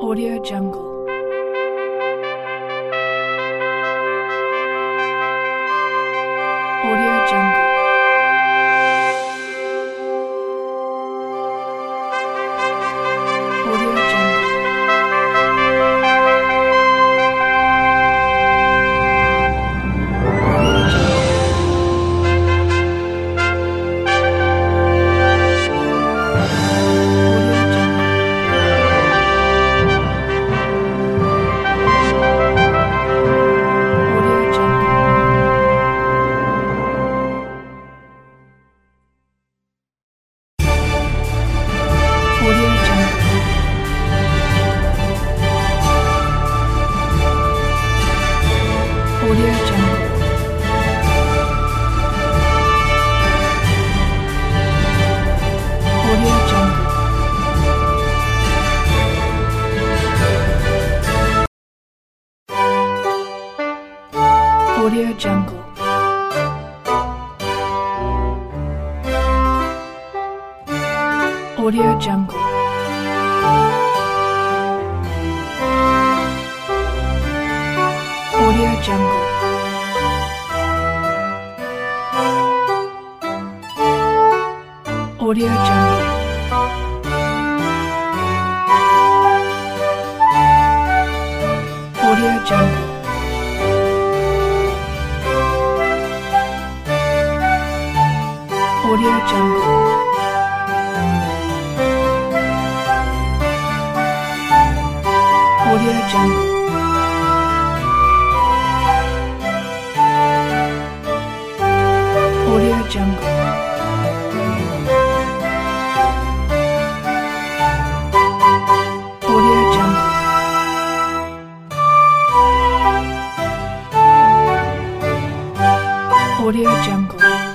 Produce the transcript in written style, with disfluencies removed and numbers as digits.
Audio Jungle. Audio Jungle. Audio Jungle. Audio Jungle. Audio Jungle. Audio Jungle. Audio Jungle. Audio Jungle. Audio Jungle. Audio Jungle. Audio Jungle. Audio Jungle. Audio Jungle. Audio Jungle. Audio Jungle.